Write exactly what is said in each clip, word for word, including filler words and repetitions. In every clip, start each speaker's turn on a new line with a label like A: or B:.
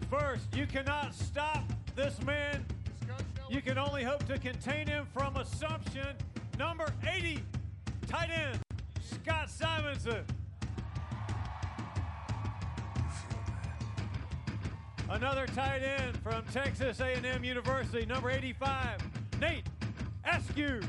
A: First, you cannot stop this man. You can only hope to contain him from assumption. Number eighty, tight end, Scott Simonson. Another tight end from Texas A and M University, number eighty-five, Nate Askew.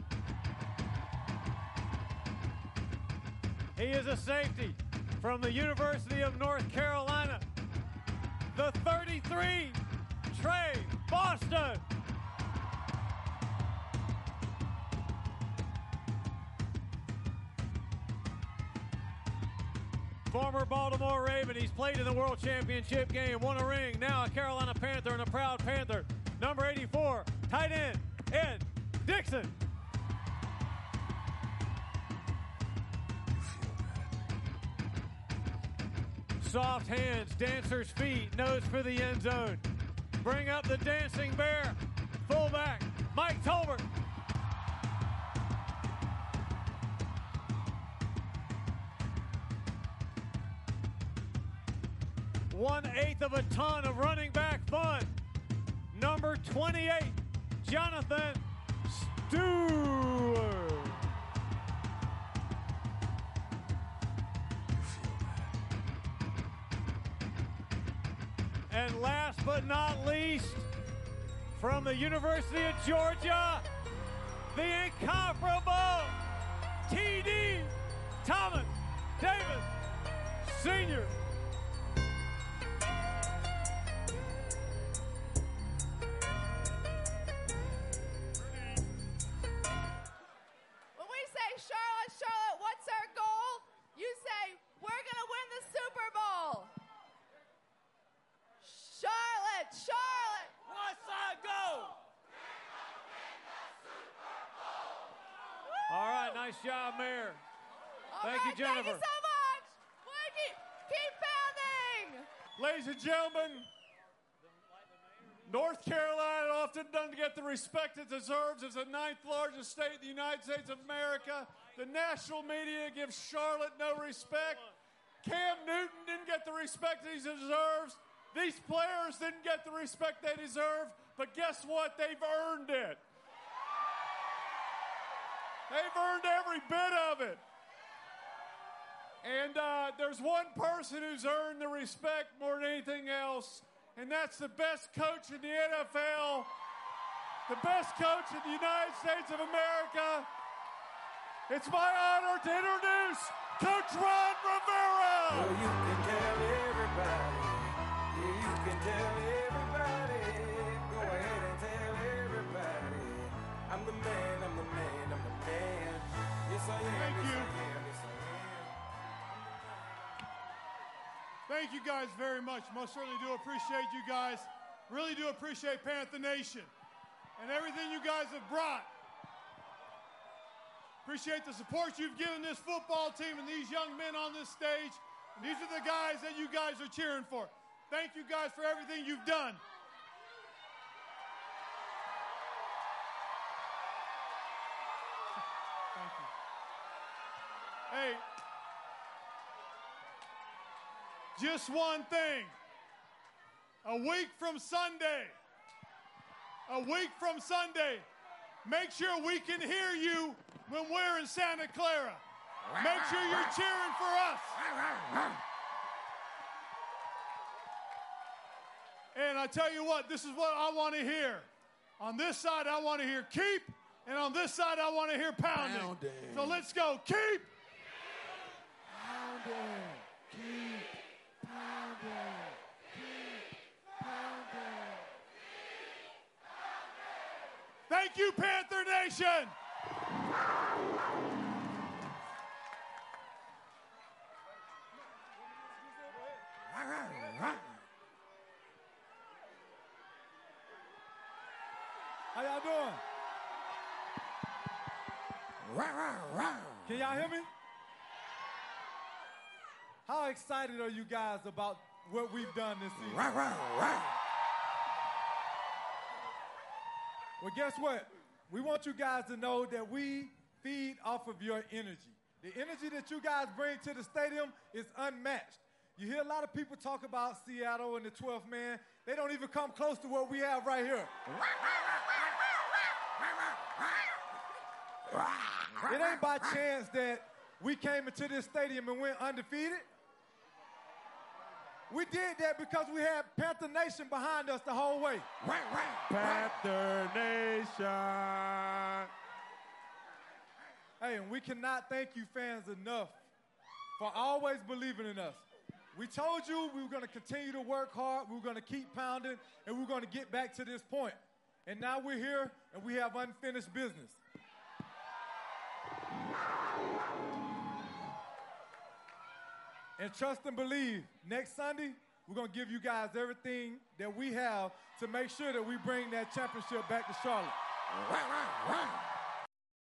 A: He is a safety from the University of North Carolina, the thirty-three, Trey Boston. Former Baltimore Raven, he's played in the World Championship game, won a ring, now a Carolina Panther and a proud Panther. Number eighty-four, tight end, Ed Dixon. Soft hands, dancer's feet, nose for the end zone. Bring up the dancing bear, fullback, Mike Tolbert. One-eighth of a ton of running back fun. Number twenty-eight, Jonathan Stewart. And last but not least, from the University of Georgia, the incomparable T D Thomas Davis, Senior.
B: When we say Charlotte, Charlotte, what's our goal? You say, we're going to win the Super Bowl. Charlotte, Charlotte.
A: What's our goal? All right, nice job, Mayor.
B: All
A: Thank
B: right,
A: you, Jennifer.
B: Thank you so much. Well, keep, keep pounding.
C: Ladies and gentlemen, North Carolina often doesn't get the respect it deserves as the ninth largest state in the United States of America. The national media gives Charlotte no respect. Cam Newton didn't get the respect that he deserves. These players didn't get the respect they deserve, but guess what? They've earned it. They've earned every bit of it. And uh, there's one person who's earned the respect more than anything else, and that's the best coach in the N F L, the best coach in the United States of America. It's my honor to introduce Coach Ron Rivera.
D: Well, you can tell everybody. Yeah, you can tell everybody. Go ahead and tell everybody. I'm the man, I'm the man, I'm the man. Yes, I am.
C: Thank
D: yes,
C: you.
D: I am. Yes, I am.
C: Thank you guys very much. Most certainly do appreciate you guys. Really do appreciate Panther Nation and everything you guys have brought. Appreciate the support you've given this football team and these young men on this stage. And these are the guys that you guys are cheering for. Thank you guys for everything you've done. Thank you. Hey, just one thing. A week from Sunday, a week from Sunday, make sure we can hear you when we're in Santa Clara. Make sure you're cheering for us. And I tell you what, this is what I want to hear. On this side, I want to hear keep, and on this side, I want to hear pounding.
D: Pounding.
C: So let's go. Keep.
D: Pounding. Keep pounding. Keep pounding.
C: Thank you, Panther Nation.
E: How y'all doing? Can y'all hear me? How excited are you guys about what we've done this season? Well, guess what? We want you guys to know that we feed off of your energy. The energy that you guys bring to the stadium is unmatched. You hear a lot of people talk about Seattle and the twelfth man. They don't even come close to what we have right here. It ain't by chance that we came into this stadium and went undefeated. We did that because we had Panther Nation behind us the whole way.
F: Panther Nation.
E: Hey, and we cannot thank you fans enough for always believing in us. We told you we were going to continue to work hard, we were going to keep pounding, and we we're going to get back to this point. And now we're here, and we have unfinished business. And trust and believe, next Sunday, we're going to give you guys everything that we have to make sure that we bring that championship back to Charlotte.